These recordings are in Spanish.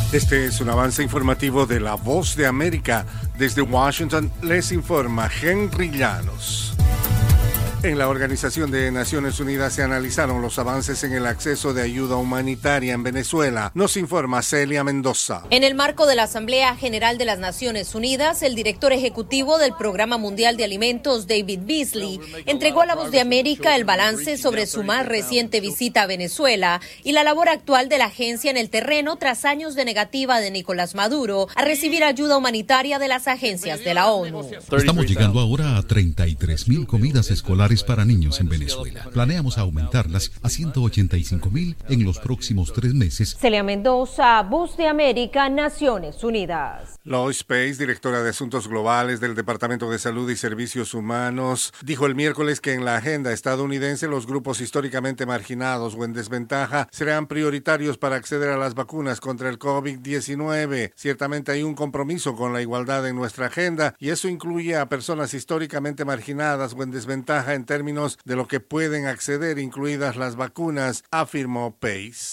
Este es un avance informativo de La Voz de América. Desde Washington les informa Henry Llanos. En la Organización de Naciones Unidas se analizaron los avances en el acceso de ayuda humanitaria en Venezuela. Nos informa Celia Mendoza. En el marco de la Asamblea General de las Naciones Unidas, el director ejecutivo del Programa Mundial de Alimentos, David Beasley, entregó a La Voz de América el balance sobre su más reciente visita a Venezuela y la labor actual de la agencia en el terreno tras años de negativa de Nicolás Maduro a recibir ayuda humanitaria de las agencias de la ONU. Estamos llegando ahora a 33,000 comidas escolares para niños en Venezuela. Planeamos aumentarlas a 185,000 en los próximos 3 meses. Celia Mendoza, Voz de América, Naciones Unidas. Lois Pace, directora de Asuntos Globales del Departamento de Salud y Servicios Humanos, dijo el miércoles que en la agenda estadounidense los grupos históricamente marginados o en desventaja serán prioritarios para acceder a las vacunas contra el COVID-19. Ciertamente hay un compromiso con la igualdad en nuestra agenda y eso incluye a personas históricamente marginadas o en desventaja en términos de lo que pueden acceder, incluidas las vacunas, afirmó Pace.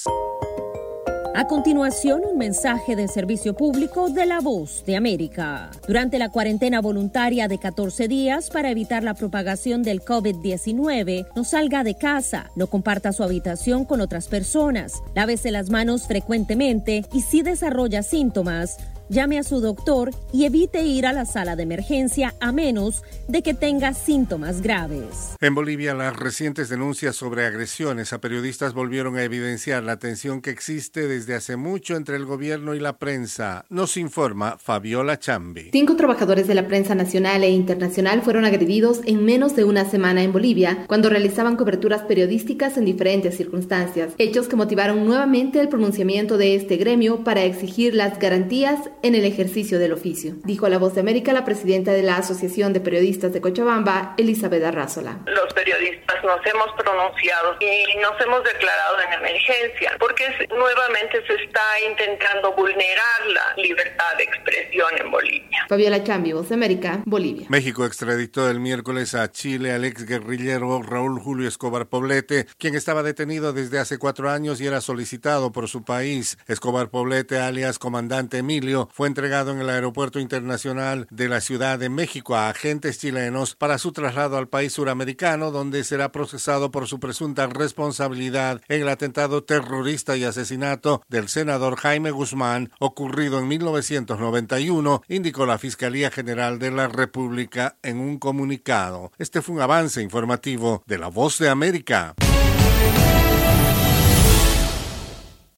A continuación, un mensaje de servicio público de La Voz de América. Durante la cuarentena voluntaria de 14 días para evitar la propagación del COVID-19, no salga de casa, no comparta su habitación con otras personas, lávese las manos frecuentemente y si desarrolla síntomas, llame a su doctor y evite ir a la sala de emergencia a menos de que tenga síntomas graves. En Bolivia, las recientes denuncias sobre agresiones a periodistas volvieron a evidenciar la tensión que existe desde hace mucho entre el gobierno y la prensa. Nos informa Fabiola Chambi. 5 trabajadores de la prensa nacional e internacional fueron agredidos en menos de una semana en Bolivia cuando realizaban coberturas periodísticas en diferentes circunstancias, hechos que motivaron nuevamente el pronunciamiento de este gremio para exigir las garantías en el ejercicio del oficio, dijo a La Voz de América la presidenta de la Asociación de Periodistas de Cochabamba, Elizabeth Arrázola. Los periodistas nos hemos pronunciado y nos hemos declarado en emergencia porque nuevamente se está intentando vulnerar la libertad de expresión en Bolivia. Fabiola Chambi, Voz de América, Bolivia. México extraditó el miércoles a Chile al exguerrillero Raúl Julio Escobar Poblete, quien estaba detenido desde hace 4 años y era solicitado por su país. Escobar Poblete, alias Comandante Emilio, fue entregado en el Aeropuerto Internacional de la Ciudad de México a agentes chilenos para su traslado al país suramericano, donde será procesado por su presunta responsabilidad en el atentado terrorista y asesinato del senador Jaime Guzmán ocurrido en 1991, indicó la Fiscalía General de la República en un comunicado. Este fue un avance informativo de La Voz de América.